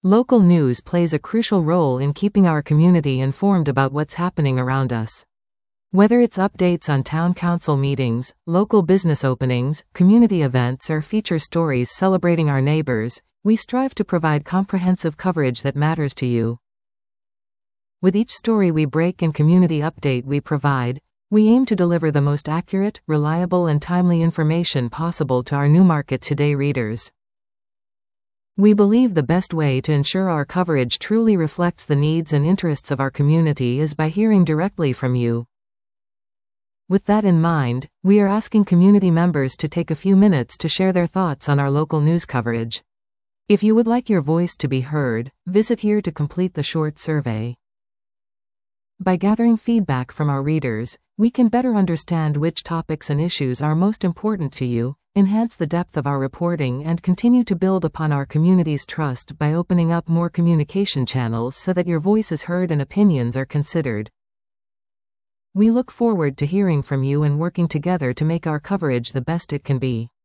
Local news plays a crucial role in keeping our community informed about what's happening around us. Whether it's updates on town council meetings, local business openings, community events, or feature stories celebrating our neighbors, we strive to provide comprehensive coverage that matters to you. With each story we break and community update we provide, we aim to deliver the most accurate, reliable, and timely information possible to our Newmarket Today readers. We believe the best way to ensure our coverage truly reflects the needs and interests of our community is by hearing directly from you. With that in mind, we are asking community members to take a few minutes to share their thoughts on our local news coverage. If you would like your voice to be heard, visit here to complete the short survey. By gathering feedback from our readers, we can better understand which topics and issues are most important to you, enhance the depth of our reporting, and continue to build upon our community's trust by opening up more communication channels so that your voice is heard and opinions are considered. We look forward to hearing from you and working together to make our coverage the best it can be.